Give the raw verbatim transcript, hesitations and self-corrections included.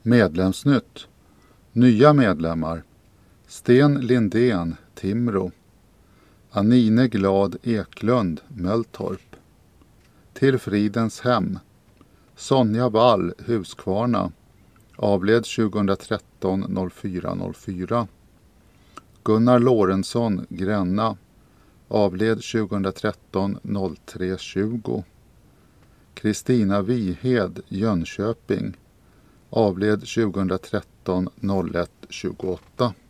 Medlemsnytt. Nya medlemmar. Sten Lindén, Timrå. Anine Glad Eklund, Mölltorp. Till Fridens hem. Sonja Wall, Huskvarna. Avled tjugohundratretton fyra fyra. Gunnar Lorentzon, Gränna. Avled tjugohundratretton tre tjugo. Kristina Vihed, Jönköping. Avled tjugohundratretton ett tjugoåtta.